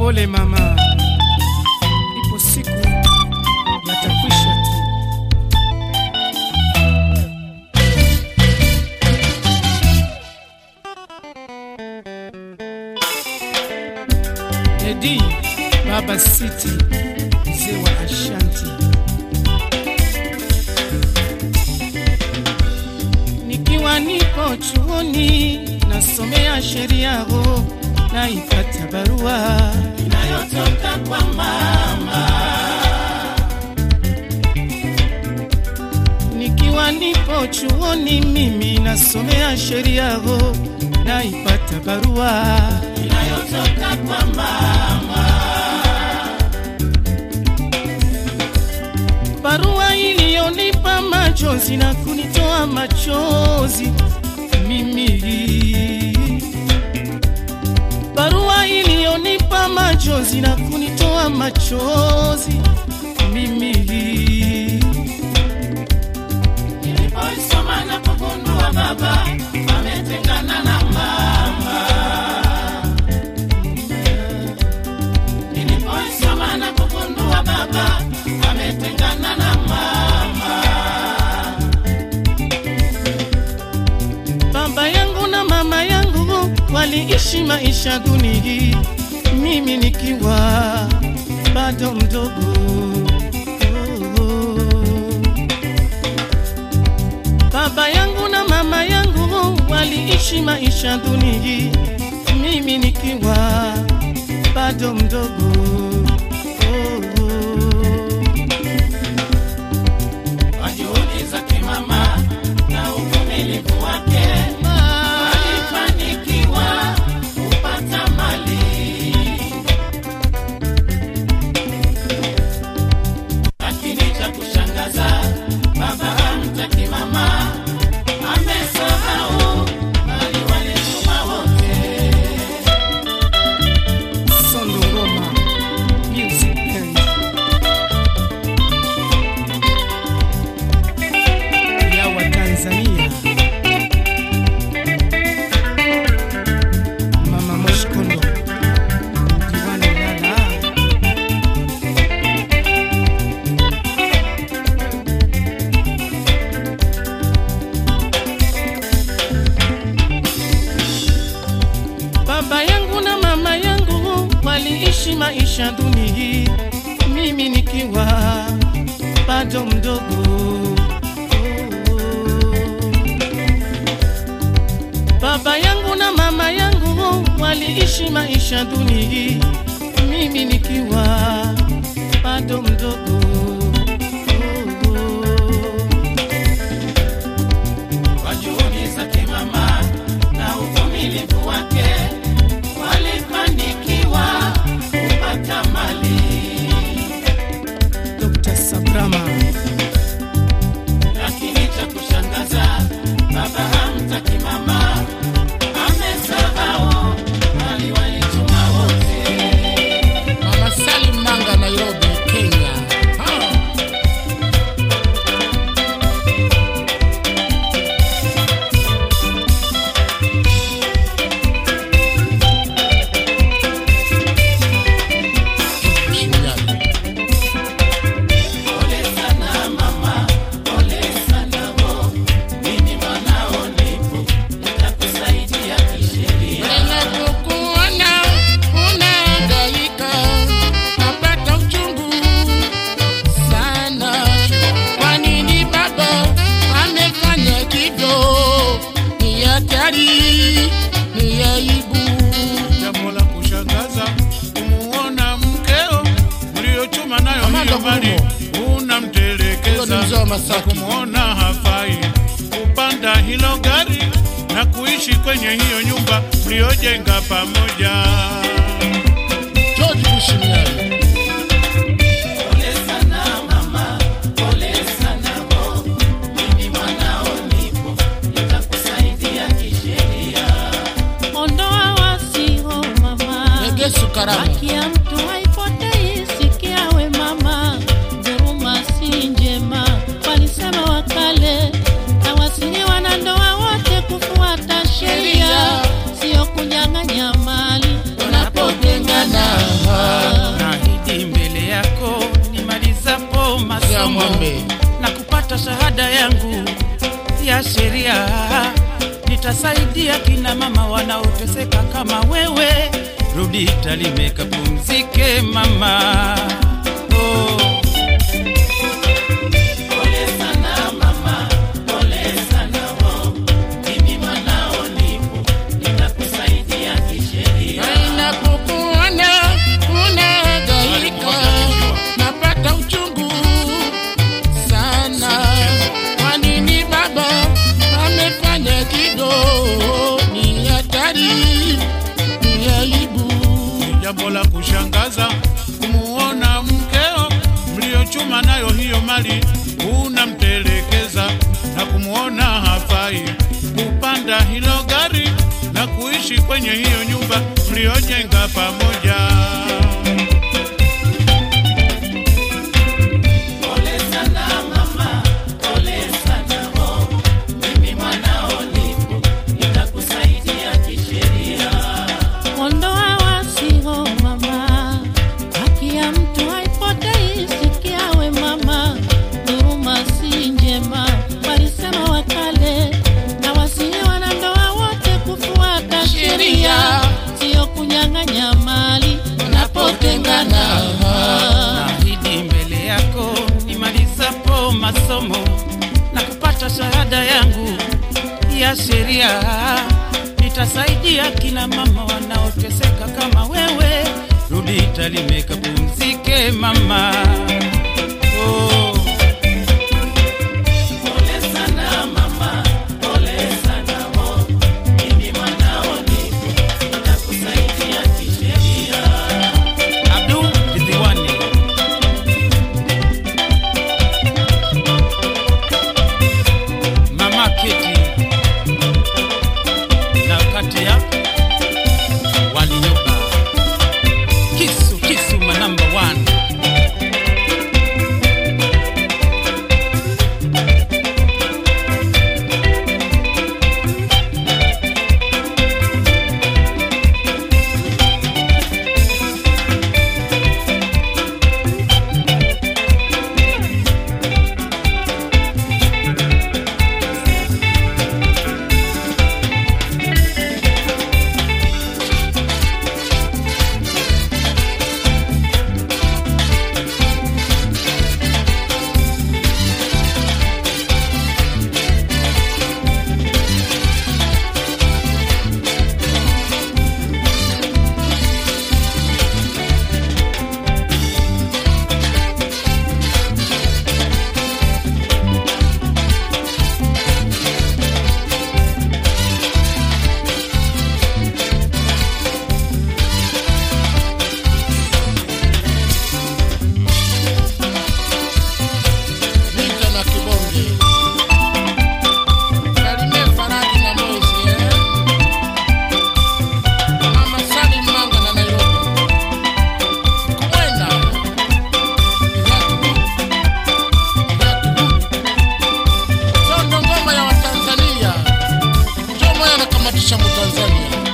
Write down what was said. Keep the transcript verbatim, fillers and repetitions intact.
Pole mama, ipo siku yatakwisha tu. Edi Baba City, mzee wa Ashanti. Nikiwa nipo chuoni nasomea sheria ho, naipata barua inayotoka kwa mama. Nikiwa nipo chuoni mimi nasomea sheria ho, naipata barua inayotoka kwa mama. Barua iliyonipa machozi na kunitoa machozi mimi. Barua iliyonipa machozi na kunitoa machozi mimi. Nilipoisoma na kugundua baba ametengana na mama. Nilipoisoma na kugundua baba ametengana na mama. Baba yangu na mama yangu waliishi maisha duni, mimi nikiwa bado mdogo. Baba yangu na mama yangu waliishi maisha duni, mimi nikiwa bado mdogo. Juhudi zake mama na uvumilivu wake walifanikiwa kupata mali. Lakini cha kushangaza baba hamtaki mama, amesahau mali walituma wote. Sondo Ngoma Music Band. Tanzania. Mama Moshkondo Diwani Lala. Baba yangu na mama yangu waliishi maisha duni, mimi nikiwa bado mdogo. Baba yangu na mama yangu waliishi maisha duni, mimi nikiwa bado mdogo. Kwa juhudi zake mama na uvumilivu wake walifanikiwa kupata mali. Dokta Sabrama. Lakini cha kushangaza baba hamtaki mama, amesahau mali walituma wote. Mama Salim Manga, Nairobi, Kenya. Jambo la kushangaza kumuona mkeo mliochuma nayo hiyo mali unamtelekeza, kumuona hafai kupanda hilo gari na kuishi kwenye hiyo nyumba mliojenga pamoja. George Bushimiani. Haki ya mtu haipotei, sikia we mama, dhuluma si njema, walisema wakale, na wasihi wanandoa wote kufuata sheria, sio kunyang'anya mali unapotengana. masomo na kupata shahada yangu ya sheria. Nitasaidia kina mama wanaoteseka kama wewe. Rudi Tarime kapumzike mama. Oh. Jambo la kushangaza kumuona mkeo mliochuma nayo hiyo mali unamtelekeza, na kumuona hafai kupanda hilo gari na kuishi kwenye hiyo nyumba mliojenga pamoja. Nahidi mbele yako nimalizapo masomo na kupata shahada yangu ya sheria. Nitasaidia kina mama wanaoteseka kama wewe. Rudi Tarime kapumzike mama. Oh. Tanzania.